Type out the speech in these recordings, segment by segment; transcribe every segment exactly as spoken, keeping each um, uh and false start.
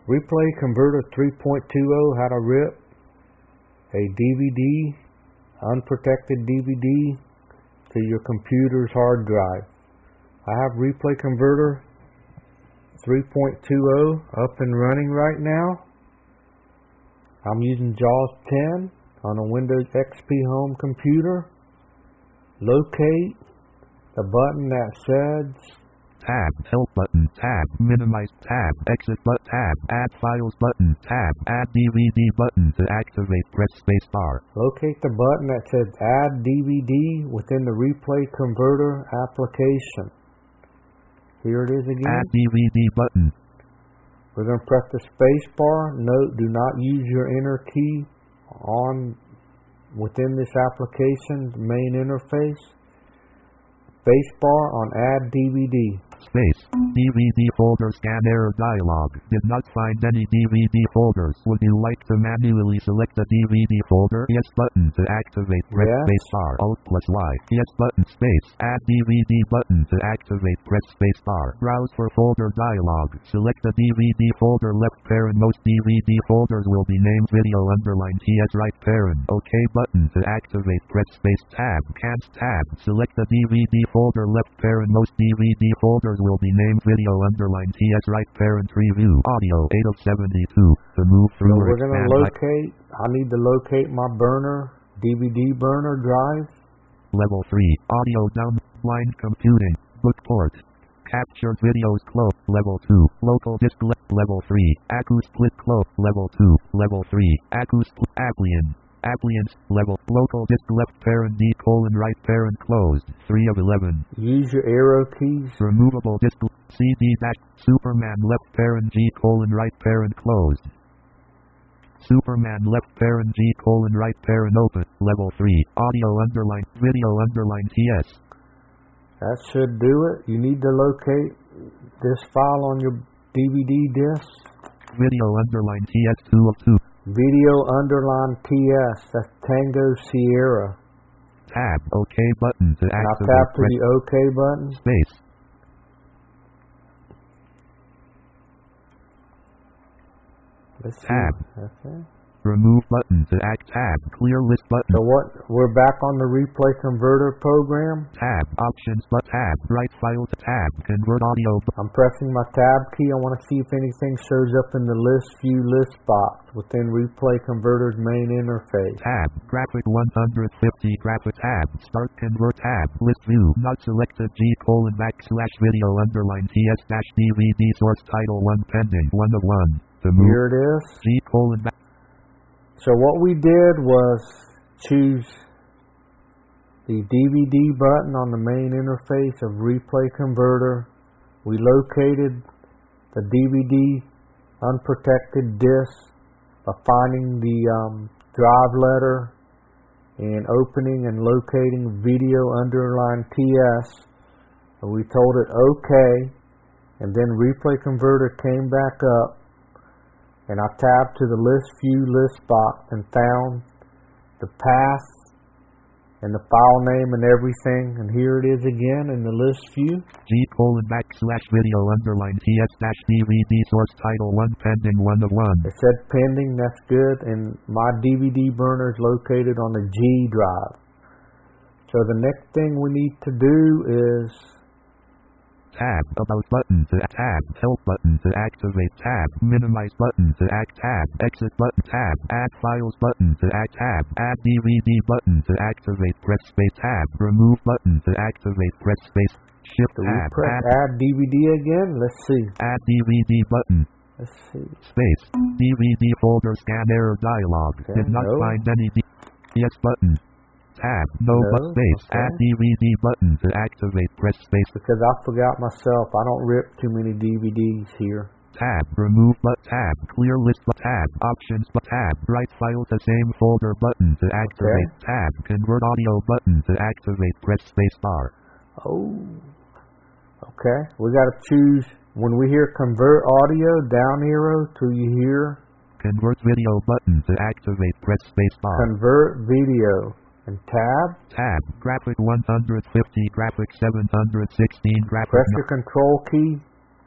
Replay Converter three point two how to rip a D V D, unprotected D V D, to your computer's hard drive. I have Replay Converter three point two up and running right now. I'm using JAWS ten on a Windows X P home computer. Locate the button that says Tab, Help button, Tab, Minimize, Tab, Exit but Tab, Add Files button, Tab, Add D V D button. To activate, press spacebar. Locate the button that says Add D V D within the Replay Converter application. Here it is again. Add D V D button. We're going to press the spacebar. Note, do not use your enter key on within this application's main interface. Spacebar on Add D V D. Space. D V D folder scan error dialog. Did not find any D V D folders. Would you like to manually select the D V D folder? Yes button. To activate, press Yes. spacebar. Alt plus Y. Yes button. Space. Add D V D button. To activate, press spacebar. Browse for folder dialog. Select the D V D folder left parent. Most D V D folders will be named video underline T S right parent. OK button. To activate, press space. Tab. Cans tab. Select the D V D folder left parent. Most D V D folders will be named video underline T S right parent. Review audio eight of seventy-two. To move through So or we're going to expand locate, I need to locate my burner, D V D burner drive. Level three. Audio down. Blind computing. Bookport. Captured videos close. Level two. Local disk le level three. Accu split close. Level two. Level three. Accu split. Appliance. Appliance. Level. Local disk left parent D colon right parent closed. three of eleven. Use your arrow keys. Removable disk. C D dash. Superman left parent G colon right parent closed. Superman left parent G colon right parent open. Level three. Audio underline. Video underline T S. That should do it. You need to locate this file on your D V D disc. Video underline T S two of two. Video underline T S. That's Tango Sierra. Tab. OK button. To Now activate, tap to press the OK button. space. Let's see. Tab. Okay. Remove button. To act tab. Clear list button. So what? We're back on the Replay Converter program. Tab. Options but tab. Write file to tab. Convert audio. I'm pressing my tab key. I want to see if anything shows up in the list view list box within Replay Converter's main interface. Tab. Graphic one hundred fifty. Graphic tab. Start convert tab. List view. Not selected. G colon backslash video underline T S dash D V D source title one pending. one of one. To move. Here it is. G colon back. So what we did was choose the D V D button on the main interface of Replay Converter. We located the D V D unprotected disk by finding the um, drive letter and opening and locating video underline T S. And we told it OK, and then Replay Converter came back up. And I tabbed to the list view list box and found the path and the file name and everything. And here it is again in the list view. G colon backslash video underline T S dash D V D source title one pending one of one. It said pending, that's good. And my D V D burner is located on the G drive. So the next thing we need to do is Tab. About button. To tab. Help button. To activate tab. Minimize button. To act tab. Exit button. Tab. Add files button. To act tab. Add D V D button. To activate, press space. Tab. Remove button. To activate, press space. Shift do we tab. press Add, add D V D again? Let's see. add D V D button. Let's see. Space. D V D folder scan error dialog. Okay, Did not no. find any D. Yes button. Tab. No, No, but space. okay. Add D V D button. To activate, press space. Because I forgot myself. I don't rip too many D V Ds here. Tab. Remove but tab. Clear list but tab. Options but tab. Write file to same folder button. To activate. Tab. Convert audio button. To activate, press spacebar. Oh. Okay. We got to choose. When we hear convert audio, down arrow till you hear Convert video button. To activate, press spacebar. convert video. And tab. Tab. Graphic one hundred fifty. Graphic seven hundred sixteen. Graphic. Press your control key.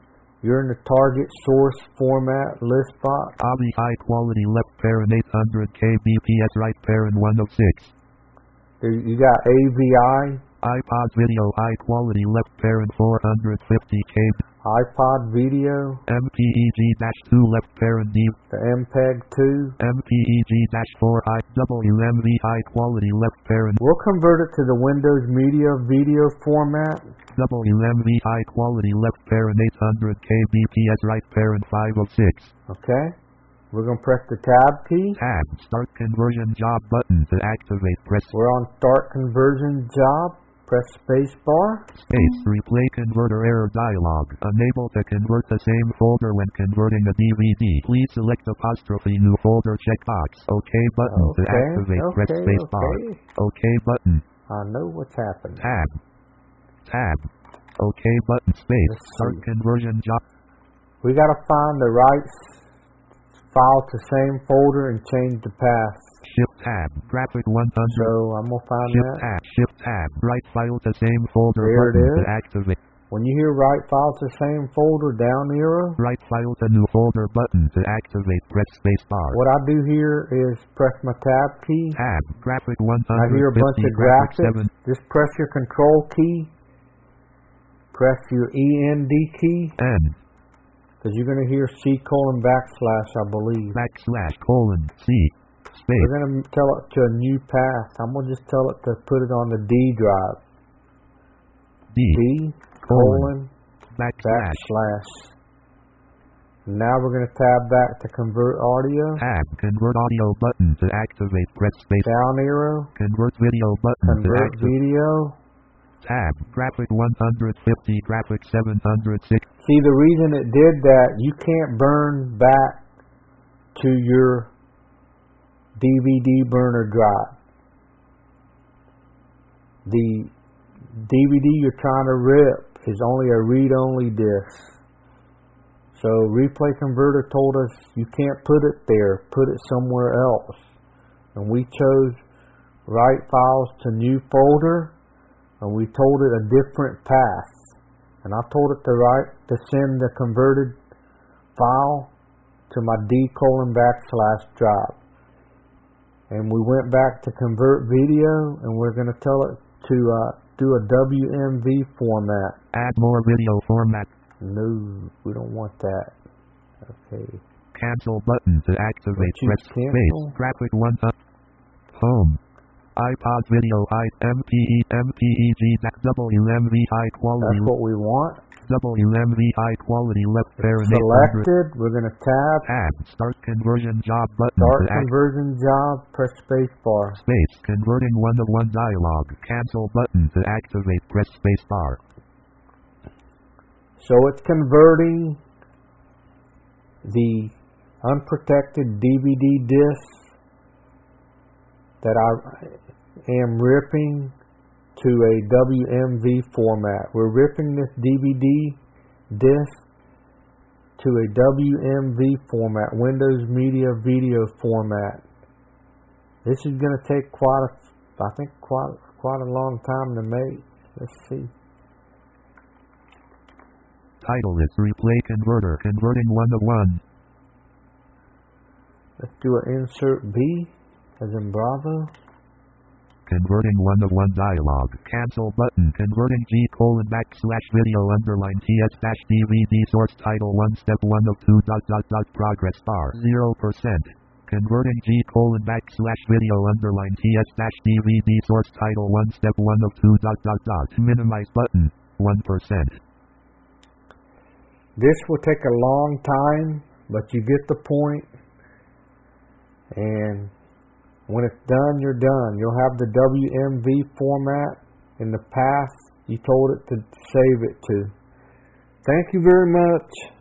You're in the target source format list box. A V I high quality left parent eight hundred kilobits per right parent one oh six. There you got A V I. iPod video high quality left parent four hundred fifty kilobits. iPod video. M P E G two left parent D. The M P E G two. M P E G four I W M V high quality left parent. We'll convert it to the Windows Media video format. W M V high quality left parent eight hundred kilobits right parent five oh six. Okay. We're going to press the Tab key. Tab. Start conversion job button to activate. Press. We're on Start Conversion Job. Press space bar. Space. Replay converter error dialog. Unable to convert the same folder when converting a D V D. Please select apostrophe new folder checkbox. OK button Okay, to activate. okay, Press space bar. okay. OK button. I know what's happening. Tab. Tab. OK button. Space. Let's Start see. conversion job. We got to find the right s- file to same folder and change the path. Shift tab. Graphic one hundred. So I'm going to find Shift that. tab. Shift tab. Right file to same folder There it button is. to activate. When you hear right file to same folder, down arrow, Right file to new folder button to activate. Press space bar. what I do here is press my Tab key. Tab. Graphic one I hundred fifty. hear a bunch of graphic graphics. seven. Just press your Control key. Press your E N D key. N. Because you're going to hear C colon backslash, I believe. Backslash colon C. Space. We're going to tell it to a new path. I'm going to just tell it to put it on the D drive. D. D colon Backslash. backslash. Now we're going to tab back to convert audio. Tab. Convert audio button to activate. Press space. Down arrow. Convert video button to Convert activate. video. Tab. Graphic one hundred fifty. Graphic seven hundred six. See, the reason it did that, you can't burn back to your D V D burner drive. The D V D you're trying to rip is only a read-only disc. So Replay Converter told us you can't put it there, put it somewhere else. And we chose Write Files to New Folder, and we told it a different path. And I told it to write to send the converted file to my D colon backslash drive. And we went back to convert video, and we're going to tell it to uh, do a W M V format. Add more video format. No, we don't want that. Okay. Cancel button to activate. Choose Press cancel. space. Graphic one. Uh, home. iPod video I M P E M P E G W M V high quality. That's what we want. W M V high quality left parent eight hundred. Selected. We're going to tab. Tab. Start conversion job button Start to act. conversion job. Press space bar. Space. Converting one to one dialog. Cancel button to activate. Press space bar. So it's converting the unprotected D V D disc that I am ripping to a W M V format. We're ripping this D V D disc to a W M V format, Windows Media Video format. This is going to take quite a, I think quite quite a long time to make. Let's see. Title is Replay Converter. Converting one to one. Let's do an insert B as in Bravo. Converting one to one dialog. Cancel button. Converting G colon backslash video underline T S dash D V D source title one step one of two dot dot dot progress bar zero percent. Converting G colon backslash video underline T S dash D V D source title one step one of two dot dot dot minimize button one percent. This will take a long time, but you get the point. And when it's done, you're done. You'll have the W M V format in the path you told it to save it to. Thank you very much.